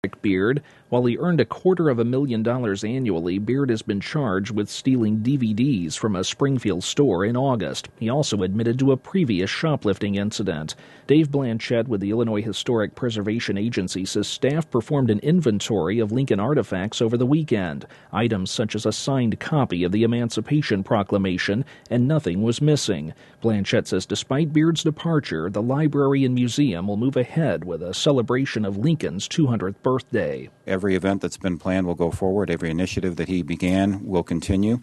Beard. While he earned $250,000 annually, Beard has been charged with stealing DVDs from a Springfield store in August. He also admitted to a previous shoplifting incident. Dave Blanchett with the Illinois Historic Preservation Agency says staff performed an inventory of Lincoln artifacts over the weekend. Items such as a signed copy of the Emancipation Proclamation, and nothing was missing. Blanchett says despite Beard's departure, the library and museum will move ahead with a celebration of Lincoln's 200th birthday. Every event that's been planned will go forward. Every initiative that he began will continue.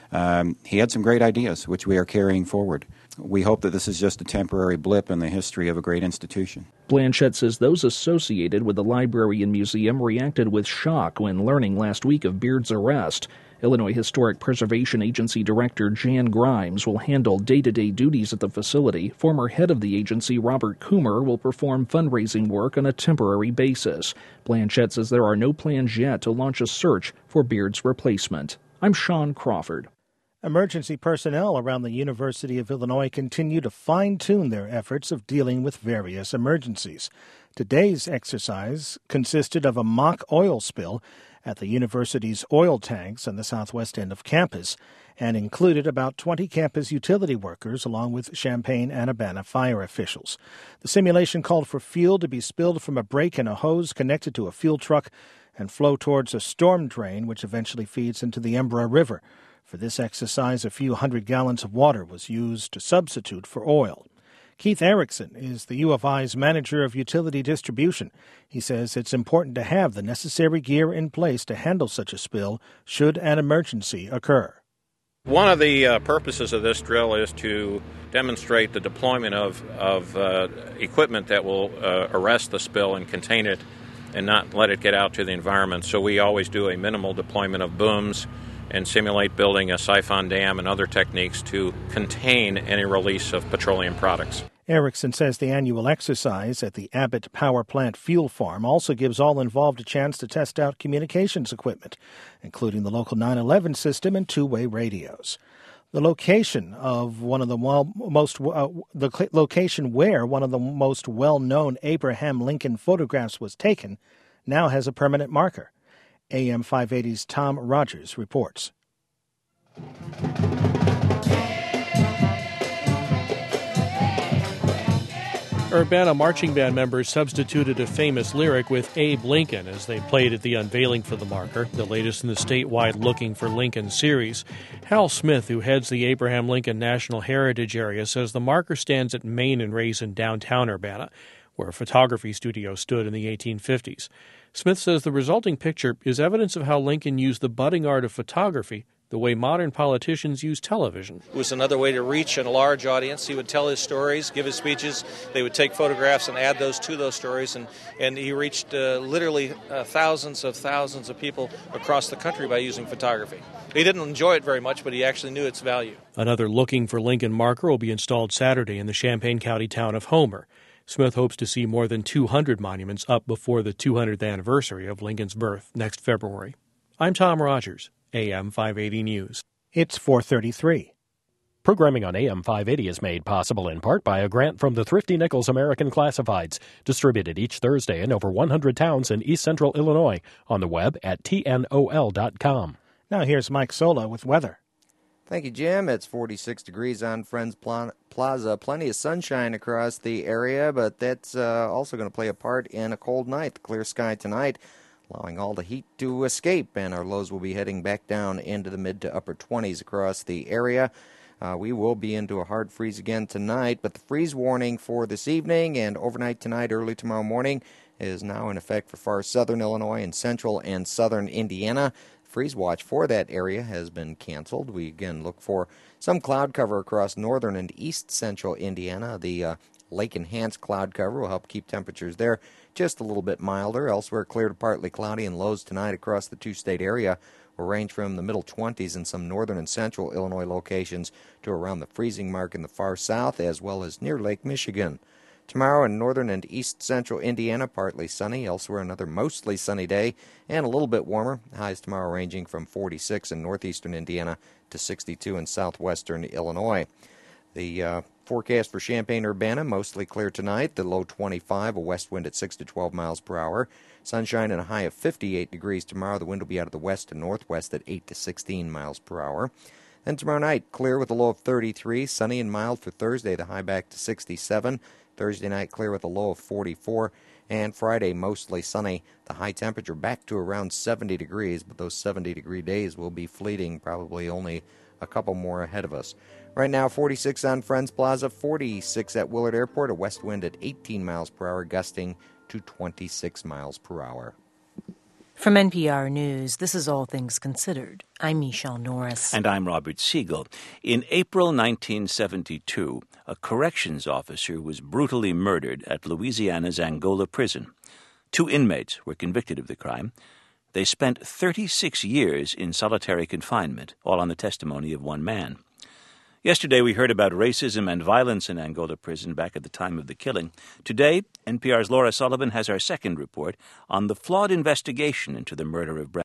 He had some great ideas, which we are carrying forward. We hope that this is just a temporary blip in the history of a great institution. Blanchett says those associated with the library and museum reacted with shock when learning last week of Beard's arrest. Illinois Historic Preservation Agency Director Jan Grimes will handle day-to-day duties at the facility. Former head of the agency, Robert Coomer, will perform fundraising work on a temporary basis. Blanchett says there are no plans yet to launch a search for Beard's replacement. I'm Sean Crawford. Emergency personnel around the University of Illinois continue to fine-tune their efforts of dealing with various emergencies. Today's exercise consisted of a mock oil spill at the university's oil tanks on the southwest end of campus and included about 20 campus utility workers along with Champaign and Urbana fire officials. The simulation called for fuel to be spilled from a break in a hose connected to a fuel truck and flow towards a storm drain, which eventually feeds into the Embarrass River. For this exercise, a few hundred gallons of water was used to substitute for oil. Keith Erickson is the U of I's manager of utility distribution. He says it's important to have the necessary gear in place to handle such a spill should an emergency occur. One of the purposes of this drill is to demonstrate the deployment of equipment that will arrest the spill and contain it and not let it get out to the environment. So we always do a minimal deployment of booms and simulate building a siphon dam and other techniques to contain any release of petroleum products. Erickson says the annual exercise at the Abbott Power Plant Fuel Farm also gives all involved a chance to test out communications equipment, including the local 911 system and two-way radios. The location of one of the location where one of the most well-known Abraham Lincoln photographs was taken now has a permanent marker. AM 580's Tom Rogers reports. Urbana marching band members substituted a famous lyric with Abe Lincoln as they played at the unveiling for the marker, the latest in the statewide Looking for Lincoln series. Hal Smith, who heads the Abraham Lincoln National Heritage Area, says the marker stands at Main and Race in downtown Urbana, where a photography studio stood in the 1850s. Smith says the resulting picture is evidence of how Lincoln used the budding art of photography the way modern politicians use television. It was another way to reach a large audience. He would tell his stories, give his speeches. They would take photographs and add those to those stories. And he reached literally thousands of people across the country by using photography. He didn't enjoy it very much, but he actually knew its value. Another Looking for Lincoln marker will be installed Saturday in the Champaign County town of Homer. Smith hopes to see more than 200 monuments up before the 200th anniversary of Lincoln's birth next February. I'm Tom Rogers, AM 580 News. It's 4:33. Programming on AM 580 is made possible in part by a grant from the Thrifty Nichols American Classifieds, distributed each Thursday in over 100 towns in East Central Illinois, on the web at tnol.com. Now here's Mike Sola with weather. Thank you, Jim. It's 46 degrees on Friends Plaza. Plenty of sunshine across the area, but that's also going to play a part in a cold night. The clear sky tonight, allowing all the heat to escape, and our lows will be heading back down into the mid to upper 20s across the area. We will be into a hard freeze again tonight, but the freeze warning for this evening and overnight tonight, early tomorrow morning, is now in effect for far southern Illinois and central and southern Indiana. Freeze watch for that area has been canceled. We again look for some cloud cover across northern and east central Indiana. The lake-enhanced cloud cover will help keep temperatures there just a little bit milder. Elsewhere, clear to partly cloudy, and lows tonight across the two-state area will range from the middle 20s in some northern and central Illinois locations to around the freezing mark in the far south, as well as near Lake Michigan. Tomorrow in northern and east central Indiana, partly sunny. Elsewhere, another mostly sunny day and a little bit warmer. Highs tomorrow ranging from 46 in northeastern Indiana to 62 in southwestern Illinois. The Forecast for Champaign-Urbana, mostly clear tonight. The low 25, a west wind at 6 to 12 miles per hour. Sunshine and a high of 58 degrees tomorrow. The wind will be out of the west and northwest at 8 to 16 miles per hour. Then tomorrow night, clear with a low of 33. Sunny and mild for Thursday, the high back to 67. Thursday night, clear with a low of 44. And Friday, mostly sunny. The high temperature back to around 70 degrees, but those 70-degree days will be fleeting, probably only a couple more ahead of us. Right now, 46 on Friends Plaza, 46 at Willard Airport, a west wind at 18 miles per hour, gusting to 26 miles per hour. From NPR News, this is All Things Considered. I'm Michelle Norris. And I'm Robert Siegel. In April 1972, a corrections officer was brutally murdered at Louisiana's Angola prison. 2 inmates were convicted of the crime. They spent 36 years in solitary confinement, all on the testimony of one man. Yesterday, we heard about racism and violence in Angola prison back at the time of the killing. Today, NPR's Laura Sullivan has our second report on the flawed investigation into the murder of